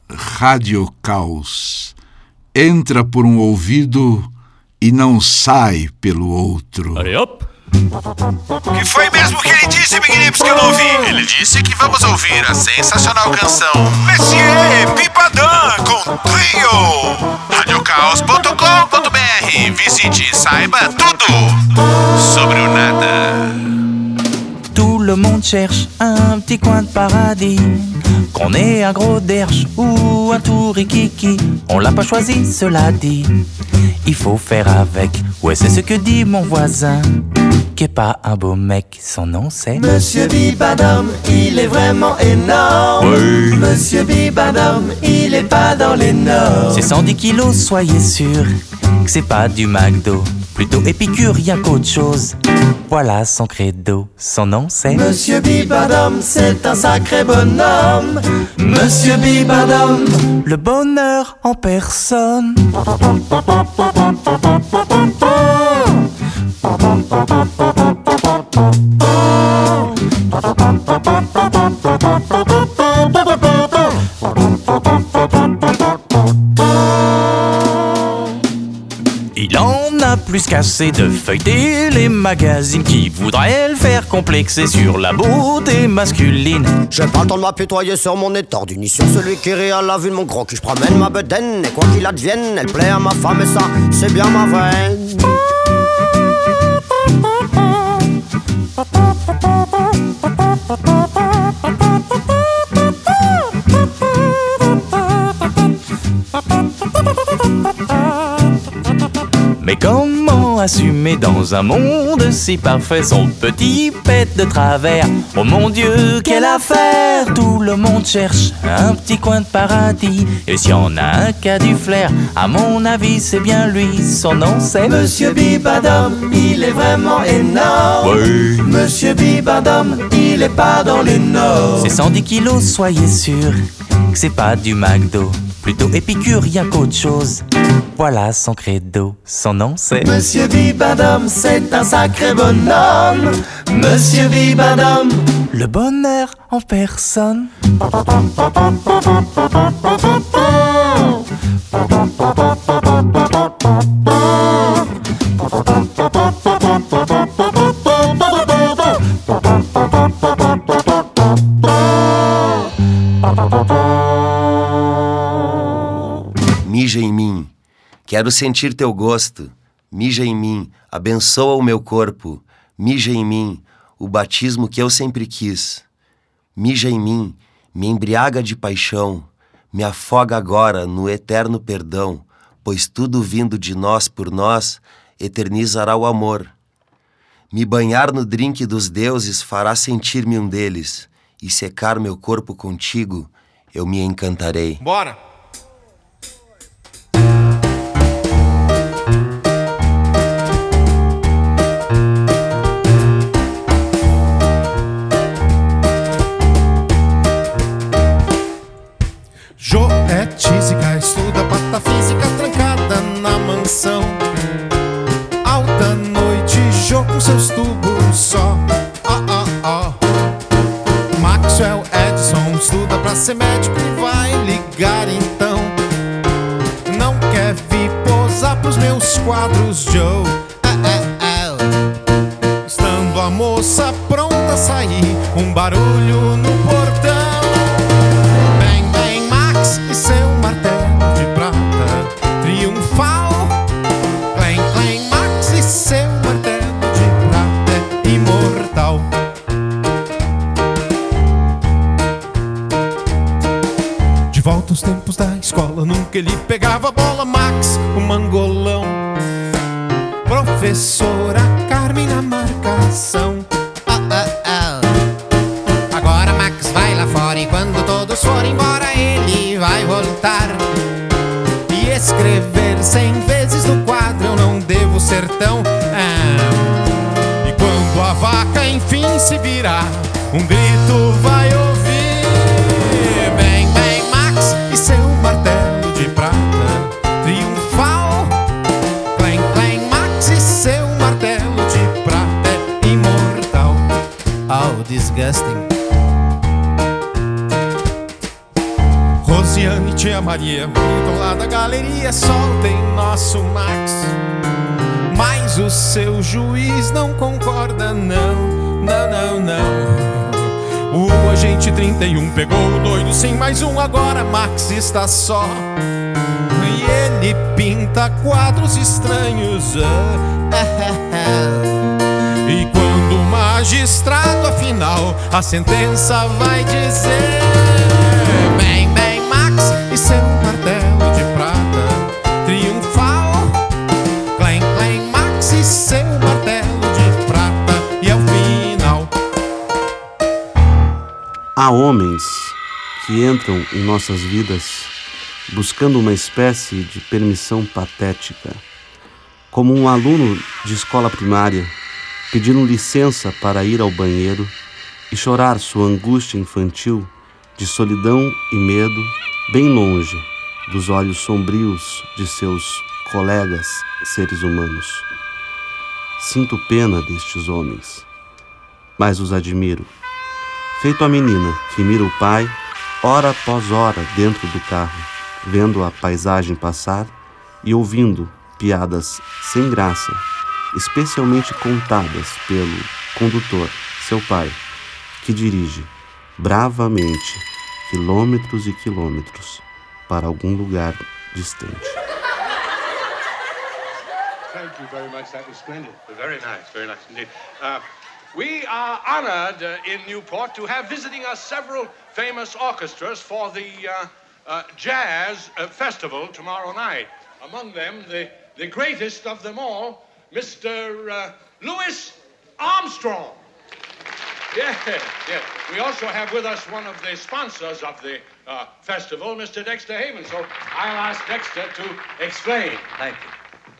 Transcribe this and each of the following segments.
Rádio Caos. Entra por um ouvido e não sai pelo outro. O que foi mesmo que ele disse, Big Nips, que eu não ouvi? Ele disse que vamos ouvir a sensacional canção Monsieur Pipadan com Trio. radiocaos.com.br. Visite e saiba tudo sobre o nada. Tout le monde cherche un petit coin de paradis. Qu'on ait un gros derche ou un tout rikiki, on l'a pas choisi, cela dit. Il faut faire avec, ouais c'est ce que dit mon voisin, qui est pas un beau mec, son nom c'est Monsieur Bibadom, il est vraiment énorme. Oui. Monsieur Bibadom, il est pas dans les normes. C'est 110 kilos, soyez sûr que c'est pas du McDo, plutôt épicurien qu'autre chose. Voilà son credo, son nom c'est Monsieur Bibadom, c'est un sacré bonhomme. Monsieur Bibadom, le bonheur en personne. Il en a plus qu'assez de feuilleter les magazines qui voudraient le faire complexer sur la beauté masculine. J'ai pas le temps de m'apitoyer sur mon étendue, ni sur celui qui rit à la vue de mon gros cul. Je promène ma bedaine, et quoi qu'il advienne, elle plaît à ma femme et ça, c'est bien ma veine. Mais comment assumer dans un monde si parfait son petit pet de travers? Oh mon Dieu, quelle affaire! Tout le monde cherche un petit coin de paradis. Et s'il y en a un qui a du flair, à mon avis c'est bien lui. Son nom c'est Monsieur Bibadom, il est vraiment énorme. Oui. Monsieur Bibadom, il est pas dans les normes. C'est 110 kilos, soyez sûr que c'est pas du McDo, plutôt épicurien qu'autre chose. Voilà son credo, son nom c'est Monsieur Bibadom, c'est un sacré bonhomme. Monsieur Bibadom, le bonheur en personne. Mija em mim, quero sentir teu gosto. Mija em mim, abençoa o meu corpo. Mija em mim, o batismo que eu sempre quis. Mija em mim, me embriaga de paixão. Me afoga agora no eterno perdão, pois tudo vindo de nós por nós eternizará o amor. Me banhar no drink dos deuses fará sentir-me um deles, e secar meu corpo contigo, eu me encantarei. Bora! Jô é tísica, estuda patafísica trancada na mansão. Alta noite, Jô com seus tubos só. Maxwell Edison estuda pra ser médico e vai ligar então. Não quer vir posar pros meus quadros, Joe. Estando a moça pronta a sair, um barulho no portão. E seu martelo de prata triunfal. Clang, clang, Max e seu martelo de prata imortal. De volta aos tempos da escola, nunca ele pegava a bola. Max, o mangolão. Professora Carmen na marcação. Agora Max vai lá fora e quando todos forem embora ele vai voltar e escrever 100 vezes no quadro eu não devo ser tão. E quando a vaca enfim se virar, um grito vai ouvir. Bang, bang, Max e seu martelo de prata triunfal. Clang, clang, Max e seu martelo de prata imortal. Oh, disgusting. Rosiane e tia Maria do lado da galeria soltem nosso Max. Mas o seu juiz não concorda, não, não, não, não. O agente 31 pegou o doido sem mais um, agora Max está só. E ele pinta quadros estranhos. E quando o magistrado afinal a sentença vai dizer: bem, bem, Max e seu martelo de prata triunfal. Clem, clem, Max e seu martelo de prata. E é o final. Há homens que entram em nossas vidas buscando uma espécie de permissão patética, como um aluno de escola primária pedindo licença para ir ao banheiro e chorar sua angústia infantil de solidão e medo bem longe dos olhos sombrios de seus colegas seres humanos. Sinto pena destes homens, mas os admiro. Feito a menina que mira o pai, hora após hora dentro do carro, vendo a paisagem passar e ouvindo piadas sem graça, especialmente contadas pelo condutor, seu pai, que dirige bravamente quilômetros e quilômetros para algum lugar distante. Thank you very much. That was splendid. Very nice indeed. We are honored in Newport to have visiting us several famous orchestras for the Jazz Festival tomorrow night. Among them, the greatest of them all, Mr. Louis Armstrong. Yeah. We also have with us one of the sponsors of the festival, Mr. Dexter Haven. So I'll ask Dexter to explain. Thank you.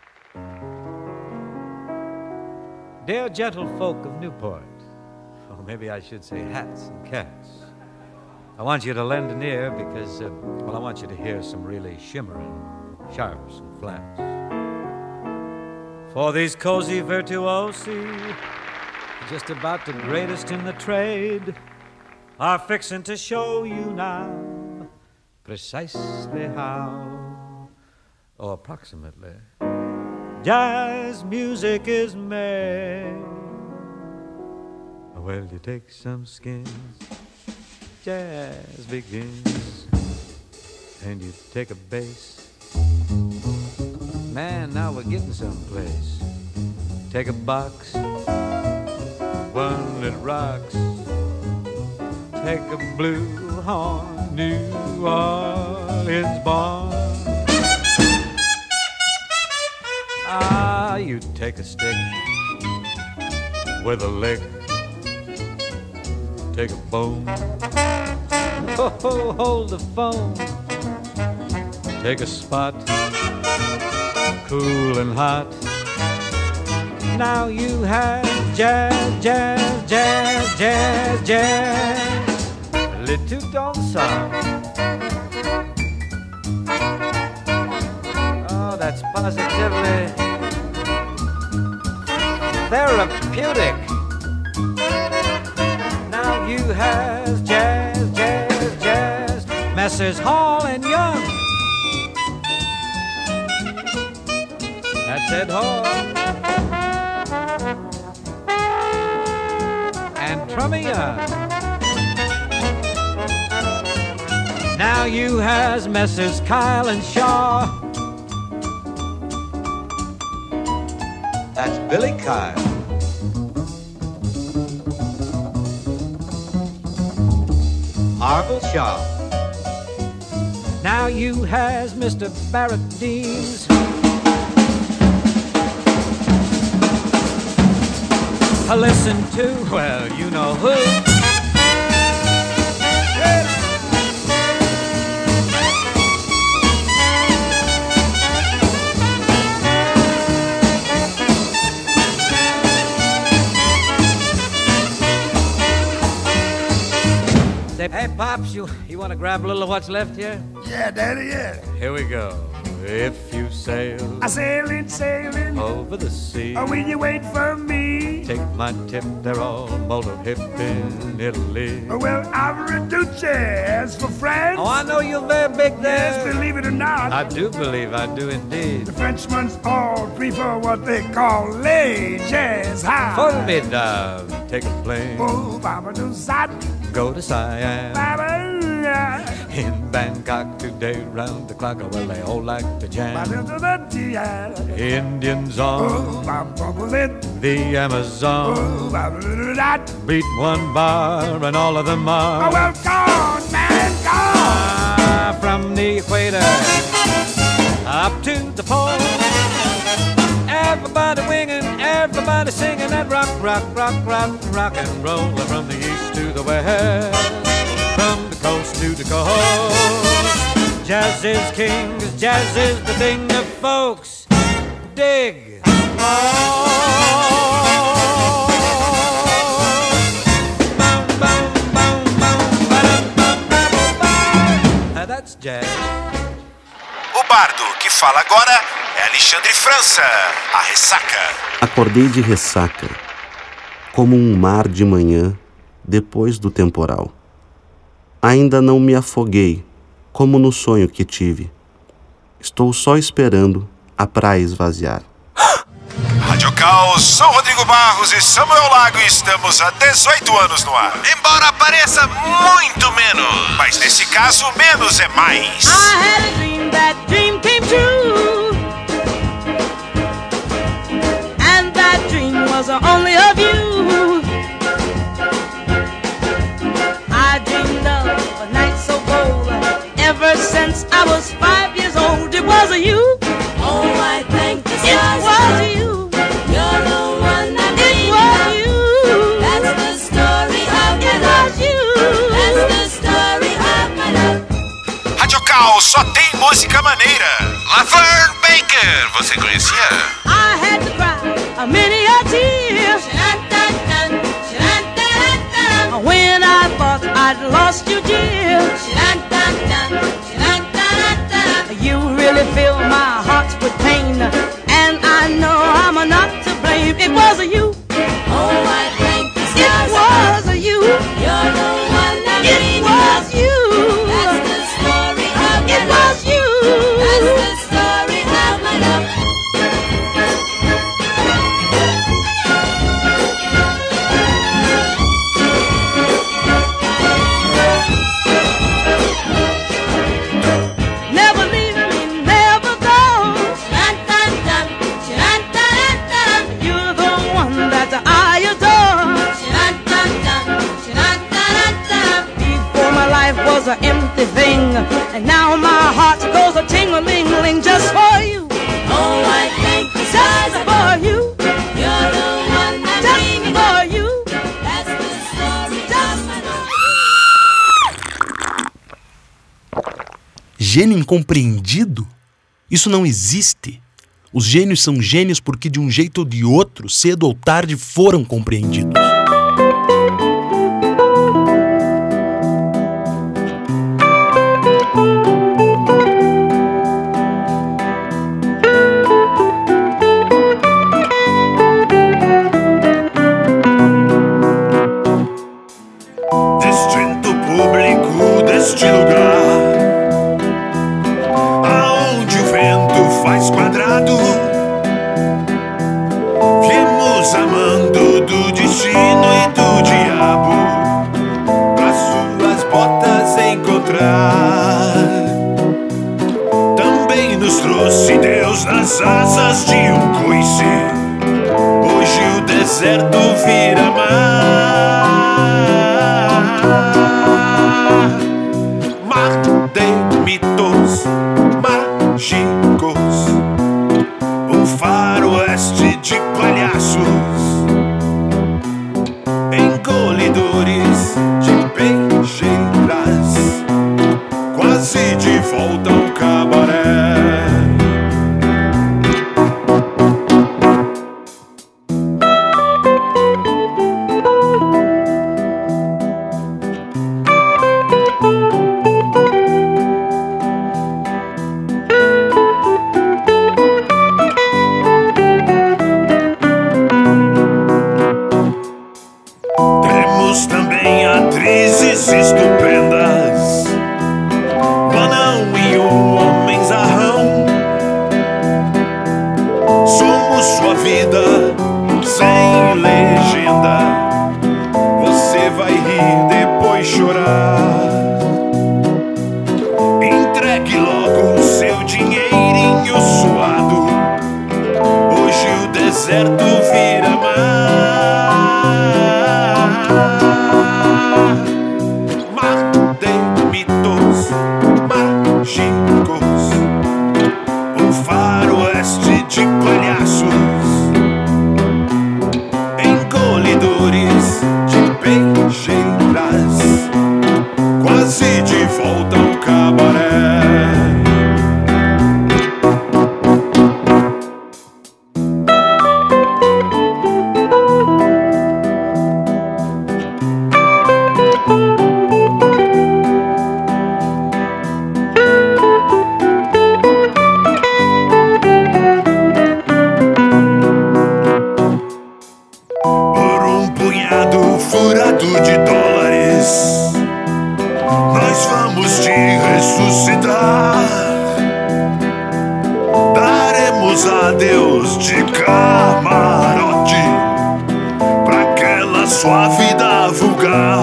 Dear gentlefolk of Newport, or maybe I should say hats and cats, I want you to lend an ear because, I want you to hear some really shimmering sharps and flats. For these cozy virtuosi, just about the greatest in the trade, are fixing to show you now precisely how, or approximately, jazz music is made. Well, you take some skins, jazz begins, and you take a bass. Man, now we're getting someplace. Take a box, one that rocks. Take a blue horn, New Orleans born. You take a stick with a lick. Take a bone, hold the phone. Take a spot, cool and hot. Now you have jazz, jazz, jazz, jazz, jazz. Le tout ensemble. Oh, that's positively therapeutic. Now you have jazz, jazz, jazz. Messrs. Hall and Young. That's Ed Hall. And Trummy Young. Now you has Messrs. Kyle and Shaw. That's Billy Kyle. Harville Shaw. Now you has Mr. Barrett Deems. Listen to, well, you know who. Hey, Pops, you want to grab a little of what's left here? Yeah, Daddy, yeah. Here we go. If you sail, I sailing over the sea, or will you wait for me? take my tip, they're all molto hip in Italy. Well, Averiduce for France. Oh, I know you're very big there. Yes, believe it or not. I do believe, I do indeed. The Frenchmen all prefer what they call les jazz high. Formidable, take a plane. Oh, Baba do Sat. Go to Siam. Baba. In Bangkok today, round the clock, well, they all like to jam. Indians on the Amazon beat one bar and all of them are. Oh, well, gone, man, gone. From the equator up to the pole, everybody winging, everybody singing that rock, rock, rock, rock, rock and roll. From the east to the west, from the coast to the coast, jazz is king, 'cause jazz is the thing that folks dig. That's jazz. O bardo que fala agora é Alexandre França, a ressaca. Acordei de ressaca, como um mar de manhã depois do temporal. Ainda não me afoguei, como no sonho que tive. Estou só esperando a praia esvaziar. Rádio Caos, sou Rodrigo Barros e Samuel Lago e estamos há 18 anos no ar. Embora pareça muito menos, mas nesse caso, menos é mais. I had a dream, that dream came true, and that dream was only of you. I dreamed of a night so bold, ever since I was 5 years old. It was a you. Oh, I thank the stars. It was you. You're the one that made me love. That's the story of my love. That's the story of my love. Rádio Caos só tem música maneira. Laverne Baker, você conhecia? I had to cry many a tear when I thought I'd lost you, dear. You really fill my heart with pain, and I know I'm not to blame. It was you. Oh, I thank the stars. It was you. You're the one that made me love. It was you. That's the story of my love. It was you. That's the story of my love. Never leave me, never go. You're the one that I adore. Before my life was an empty thing, and now my heart goes a ting-a-ling-ling just for you. Oh, I thank the stars for you. You're the one that made me for you. That's the story of my life. Gênio incompreendido? Isso não existe. Os gênios são gênios porque de um jeito ou de outro, cedo ou tarde, foram compreendidos. Destino público deste lugar, aonde o vento faz quadrado, viemos amando do destino e do diabo, pra suas botas encontrar. Também nos trouxe Deus nas asas de um coice, hoje o deserto vira mar. Mar de mitos mágicos, um faroeste de palhaços, encolhedores de peixeiras, quase de volta ao cabaré. pegue logo seu dinheirinho suado. Hoje o deserto vira mar. Mar de mitos mágicos, um faroeste de palhaços, engolidores de peixeiras, quase de volta ao cabaré. Furado de dólares, nós vamos te ressuscitar. Daremos adeus de camarote pra aquela sua vida vulgar.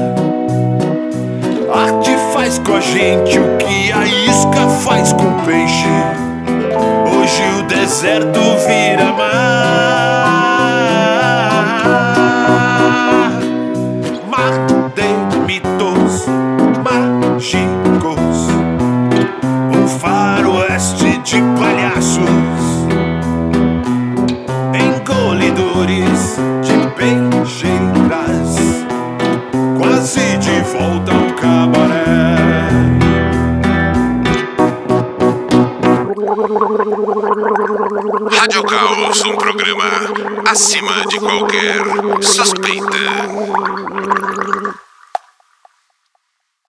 Arte faz com a gente o que a isca faz com o peixe. Hoje o deserto vira mar. Mitos mágicos, um faroeste de palhaços, engolidores de peixeiras, quase de volta ao cabaré. Rádio Caos, um programa acima de qualquer suspeita.